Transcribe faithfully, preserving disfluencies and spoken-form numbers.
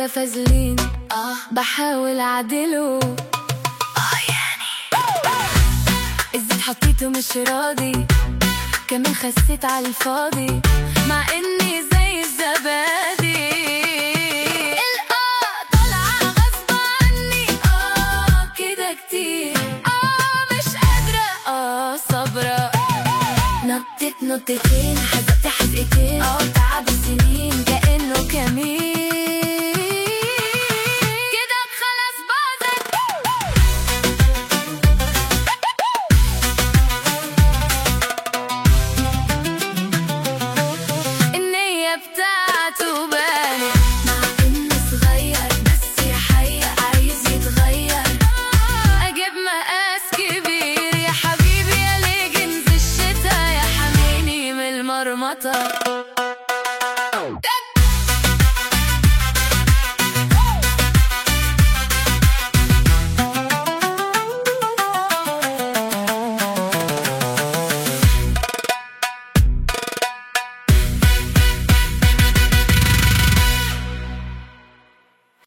فازلين اه بحاول اعدله اه يعني الزيت حطيته مش راضي، كمان خسيت على الفاضي مع اني زي الزبادي. الاه طالعه غصب عني اه كده كتير اه مش قادره اه صابره. نطت نطتين حزقت حزقتين اه تعب السنين كأنه كمين كده خلاص باظت. النية بتاعته بانت مع انه صغير بس يحير عايز يتغير. اجيب مقاس كبير يا حبيبي يا ليجنز الشتا يا حميني من المرمطة.